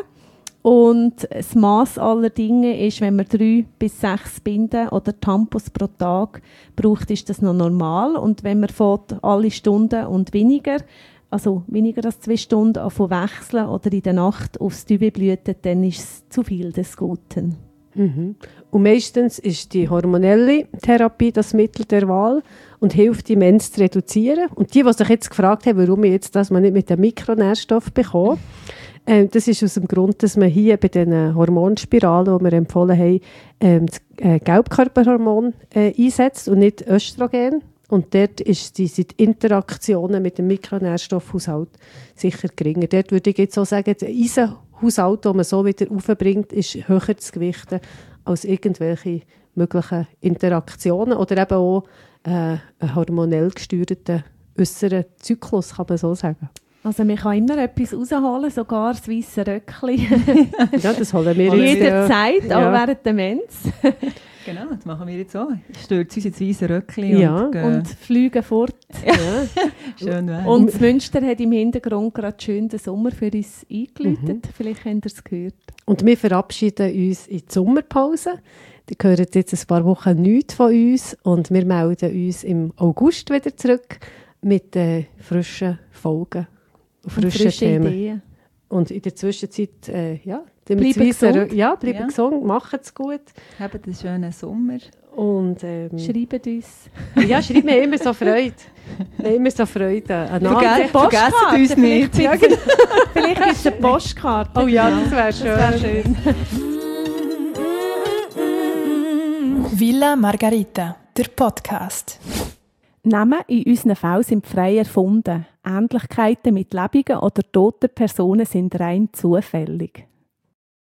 Und das Mass aller Dinge ist, wenn man drei bis sechs Binden oder Tampons pro Tag braucht, ist das noch normal. Und wenn man fährt, alle Stunden und weniger, also weniger als zwei Stunden, anfangen wechseln oder in der Nacht aufs Tübe blüten, dann ist es zu viel des Guten. Mhm. Und meistens ist die hormonelle Therapie das Mittel der Wahl und hilft, die Mens zu reduzieren. Und die, die sich jetzt gefragt haben, warum ich jetzt das man nicht mit dem Mikronährstoff bekomme, äh, das ist aus dem Grund, dass man hier bei den Hormonspiralen, die wir empfohlen haben, äh, das äh, Gelbkörperhormon äh, einsetzt und nicht Östrogen. Und dort ist die, sind die Interaktionen mit dem Mikronährstoffhaushalt sicher geringer. Dort würde ich jetzt auch sagen, der Eisenhaushalt, den man so wieder aufbringt, ist höher zu gewichten als irgendwelche möglichen Interaktionen oder eben auch äh, einen hormonell gesteuerten äußeren Zyklus, kann man so sagen. Also man kann immer etwas rausholen, sogar das weisse Röckchen. Ja, das holen wir jederzeit, ja. Auch während der Mens. Genau, das machen wir jetzt auch. Stürzen uns ins weiße Röckchen Ja, und, Und fliegen fort. Ja. schön wäre. Und das Münster hat im Hintergrund gerade schön den Sommer für uns eingeläutet. Mhm. Vielleicht habt ihr es gehört. Und wir verabschieden uns in die Sommerpause. Die hören jetzt ein paar Wochen nichts von uns und wir melden uns im August wieder zurück mit äh, frischen Folgen und frischen frische Themen. Ideen. Und in der Zwischenzeit, äh, ja, Bleiben gesund. ja, bleiben Ja. gesund, machen es gut. Habt einen schönen Sommer. Und ähm, Schreibt uns. ja, schreibt mir immer so Freude. Wir haben immer so Freude an Verge Postkarte, vergessen uns nicht. Vielleicht, Ja, genau. vielleicht gibt es eine Postkarte. Oh ja, das wäre schön. Das wäre schön. Villa Margarita, der Podcast. Namen in unseren Fällen sind frei erfunden. Ähnlichkeiten mit lebenden oder toten Personen sind rein zufällig.